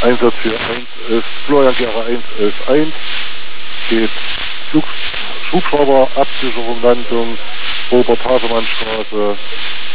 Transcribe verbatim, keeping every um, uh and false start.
Einsatz für eins elf, Florian Gera eins elf eins, geht Flug, Hubschrauberabsicherung, Landung, Robert-Hasemann-Straße,